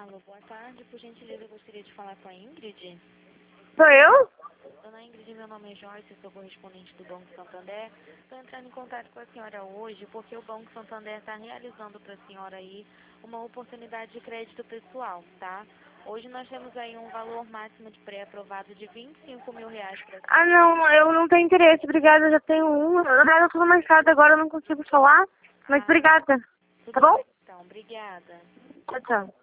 Alô, boa tarde. Por gentileza, eu gostaria de falar com a Ingrid. Sou eu? Dona Ingrid, meu nome é Joyce, sou correspondente do Banco Santander. Estou entrando em contato com a senhora hoje porque o Banco Santander está realizando para a senhora aí uma oportunidade de crédito pessoal, tá? Hoje nós temos aí um valor máximo de pré-aprovado de R$ 25.000 para a Ah, senhora. não, eu não tenho interesse. Obrigada, eu já tenho um. Na verdade, eu tô no mercado agora, eu não consigo falar. Mas Ah, obrigada. Tá tudo bom? bem então. Obrigada. Tchau, tchau.